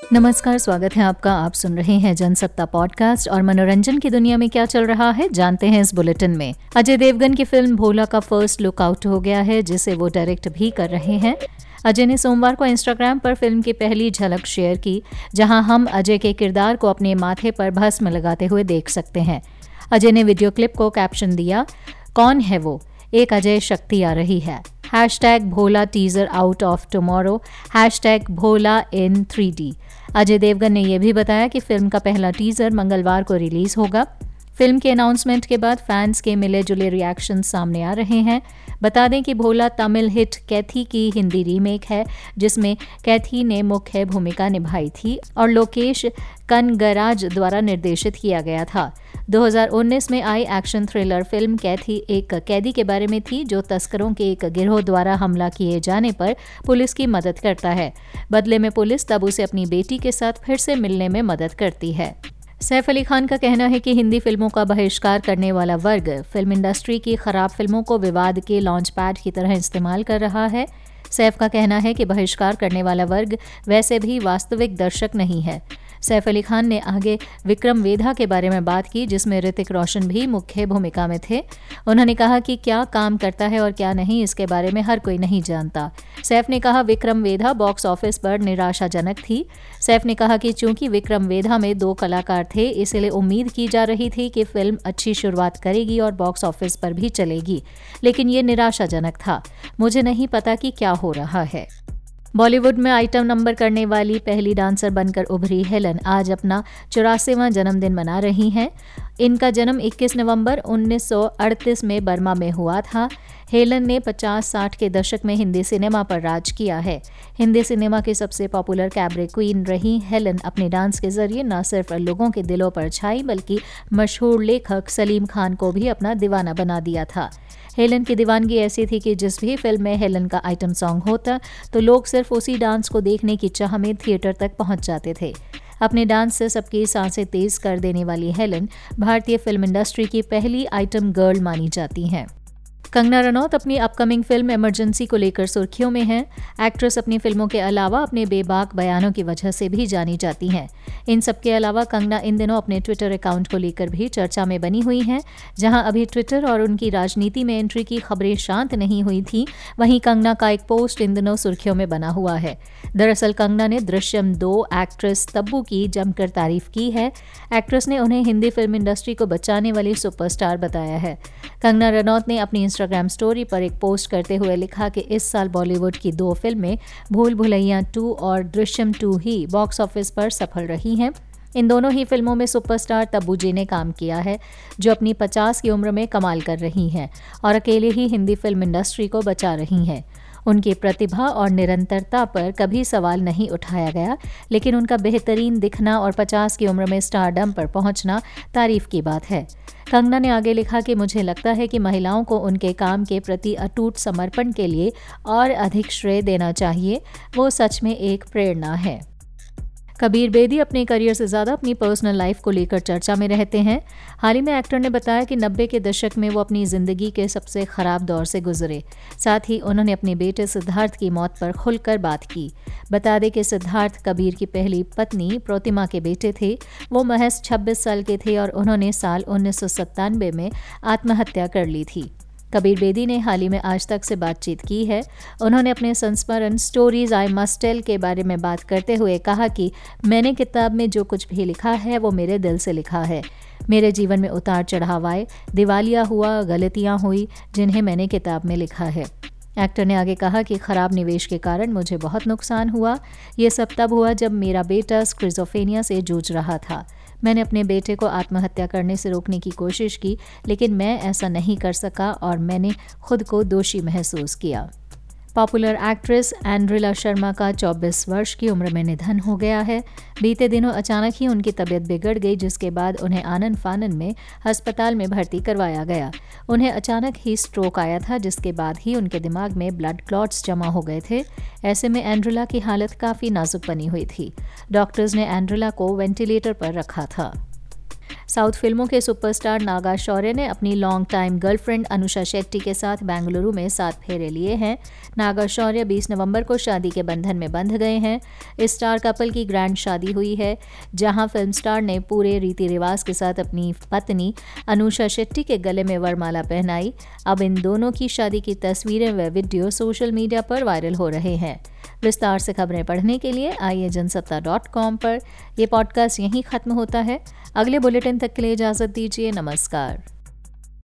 नमस्कार, स्वागत है आपका। आप सुन रहे हैं जनसत्ता पॉडकास्ट और मनोरंजन की दुनिया में क्या चल रहा है जानते हैं इस बुलेटिन में। अजय देवगन की फिल्म भोला का फर्स्ट लुक आउट हो गया है, जिसे वो डायरेक्ट भी कर रहे हैं। अजय ने सोमवार को इंस्टाग्राम पर फिल्म की पहली झलक शेयर की, जहां हम अजय के किरदार को अपने माथे पर भस्म लगाते हुए देख सकते हैं। अजय ने वीडियो क्लिप को कैप्शन दिया, कौन है वो, एक अजय शक्ति आ रही है। #Bholaa teaser out of tomorrow, #Bholaa in 3D। Ajay Devgn ने यह भी बताया कि फिल्म का पहला टीजर मंगलवार को रिलीज होगा। फिल्म के अनाउंसमेंट के बाद फैंस के मिले जुले रिएक्शन सामने आ रहे हैं। बता दें कि भोला तमिल हिट कैथी की हिंदी रीमेक है, जिसमें कैथी ने मुख्य भूमिका निभाई थी और लोकेश कनगराज द्वारा निर्देशित किया गया था। 2019 में आई एक्शन थ्रिलर फिल्म कैथी एक कैदी के बारे में थी, जो तस्करों के एक गिरोह द्वारा हमला किए जाने पर पुलिस की मदद करता है। बदले में पुलिस तब उसे अपनी बेटी के साथ फिर से मिलने में मदद करती है। सैफ अली खान का कहना है कि हिंदी फिल्मों का बहिष्कार करने वाला वर्ग फिल्म इंडस्ट्री की खराब फिल्मों को विवाद के लॉन्च पैड की तरह इस्तेमाल कर रहा है। सैफ का कहना है कि बहिष्कार करने वाला वर्ग वैसे भी वास्तविक दर्शक नहीं है। सैफ अली खान ने आगे विक्रम वेधा के बारे में बात की, जिसमें ऋतिक रोशन भी मुख्य भूमिका में थे। उन्होंने कहा कि क्या काम करता है और क्या नहीं, इसके बारे में हर कोई नहीं जानता। सैफ ने कहा विक्रम वेधा बॉक्स ऑफिस पर निराशाजनक थी। सैफ ने कहा कि चूंकि विक्रम वेधा में 2 कलाकार थे, इसलिए उम्मीद की जा रही थी कि फिल्म अच्छी शुरुआत करेगी और बॉक्स ऑफिस पर भी चलेगी, लेकिन ये निराशाजनक था। मुझे नहीं पता कि क्या हो रहा है। बॉलीवुड में आइटम नंबर करने वाली पहली डांसर बनकर उभरी हेलन आज अपना 84वां जन्मदिन मना रही हैं। इनका जन्म 21 नवंबर 1938 में बर्मा में हुआ था। हेलन ने 50-60 के दशक में हिंदी सिनेमा पर राज किया है। हिंदी सिनेमा की सबसे पॉपुलर कैबरे क्वीन रही हेलन अपने डांस के जरिए न सिर्फ लोगों के दिलों पर छाई, बल्कि मशहूर लेखक सलीम खान को भी अपना दीवाना बना दिया था। हेलन की दीवानगी ऐसी थी कि जिस भी फिल्म में हेलन का आइटम सॉन्ग होता तो लोग सिर्फ उसी डांस को देखने की चाह में थिएटर तक पहुंच जाते थे। अपने डांस से सबकी सांसें तेज कर देने वाली हेलन भारतीय फिल्म इंडस्ट्री की पहली आइटम गर्ल मानी जाती हैं। कंगना रनौत अपनी अपकमिंग फिल्म इमरजेंसी को लेकर सुर्खियों में हैं। एक्ट्रेस अपनी फिल्मों के अलावा अपने बेबाक बयानों की वजह से भी जानी जाती हैं। इन सब के अलावा कंगना इन दिनों अपने ट्विटर अकाउंट को लेकर भी चर्चा में बनी हुई हैं। जहां अभी ट्विटर और उनकी राजनीति में एंट्री की खबरें शांत नहीं हुई थी, वहीं कंगना का एक पोस्ट इन दिनों सुर्खियों में बना हुआ है। दरअसल कंगना ने दृश्यम 2 एक्ट्रेस तब्बू की जमकर तारीफ की है। एक्ट्रेस ने उन्हें हिंदी फिल्म इंडस्ट्री को बचाने वाली सुपरस्टार बताया है। कंगना रनौत ने अपनी इंस्टाग्राम स्टोरी पर एक पोस्ट करते हुए लिखा कि इस साल बॉलीवुड की 2 फिल्में भूल भुलैया 2 और दृश्यम 2 ही बॉक्स ऑफिस पर सफल रही हैं। इन दोनों ही फिल्मों में सुपरस्टार तब्बू जी ने काम किया है, जो अपनी 50 की उम्र में कमाल कर रही हैं और अकेले ही हिंदी फिल्म इंडस्ट्री को बचा रही हैं। उनकी प्रतिभा और निरंतरता पर कभी सवाल नहीं उठाया गया, लेकिन उनका बेहतरीन दिखना और 50 की उम्र में स्टारडम पर पहुंचना तारीफ की बात है। कंगना ने आगे लिखा कि मुझे लगता है कि महिलाओं को उनके काम के प्रति अटूट समर्पण के लिए और अधिक श्रेय देना चाहिए। वो सच में एक प्रेरणा है। कबीर बेदी अपने करियर से ज़्यादा अपनी पर्सनल लाइफ को लेकर चर्चा में रहते हैं। हाल ही में एक्टर ने बताया कि 90 के दशक में वो अपनी ज़िंदगी के सबसे ख़राब दौर से गुजरे। साथ ही उन्होंने अपने बेटे सिद्धार्थ की मौत पर खुलकर बात की। बता दें कि सिद्धार्थ कबीर की पहली पत्नी प्रोतिमा के बेटे थे। वो महज 26 साल के थे और उन्होंने साल 1997 में आत्महत्या कर ली थी। कबीर बेदी ने हाल ही में आज तक से बातचीत की है। उन्होंने अपने संस्मरण स्टोरीज आई मस्ट टेल के बारे में बात करते हुए कहा कि मैंने किताब में जो कुछ भी लिखा है वो मेरे दिल से लिखा है। मेरे जीवन में उतार चढ़ाव आए, दिवालिया हुआ, गलतियां हुई, जिन्हें मैंने किताब में लिखा है। एक्टर ने आगे कहा कि खराब निवेश के कारण मुझे बहुत नुकसान हुआ। ये सब तब हुआ जब मेरा बेटा स्किज़ोफ्रेनिया से जूझ रहा था। मैंने अपने बेटे को आत्महत्या करने से रोकने की कोशिश की, लेकिन मैं ऐसा नहीं कर सका और मैंने खुद को दोषी महसूस किया। पॉपुलर एक्ट्रेस एंड्रिला शर्मा का 24 वर्ष की उम्र में निधन हो गया है। बीते दिनों अचानक ही उनकी तबीयत बिगड़ गई, जिसके बाद उन्हें आनन फानन में अस्पताल में भर्ती करवाया गया। उन्हें अचानक ही स्ट्रोक आया था, जिसके बाद ही उनके दिमाग में ब्लड क्लॉट्स जमा हो गए थे। ऐसे में एंड्रिला की हालत काफ़ी नाजुक बनी हुई थी। डॉक्टर्स ने एंड्रिला को वेंटिलेटर पर रखा था। साउथ फिल्मों के सुपरस्टार नागा शौर्य ने अपनी long time girlfriend Anusha Shetty के साथ बेंगलुरु में 7 फेरे लिए हैं। नागा शौर्य 20 नवंबर को शादी के बंधन में बंध गए हैं। इस स्टार कपल की ग्रैंड शादी हुई है, जहां फिल्म स्टार ने पूरे रीति रिवाज के साथ अपनी पत्नी अनुषा शेट्टी के गले में वरमाला पहनाई। अब इन दोनों की शादी की तस्वीरें व वीडियो सोशल मीडिया पर वायरल हो रहे हैं। विस्तार से खबरें पढ़ने के लिए आइए जनसत्ता.com पर। यह पॉडकास्ट यहीं खत्म होता है। अगले बुलेटिन तक के लिए इजाजत दीजिए। नमस्कार।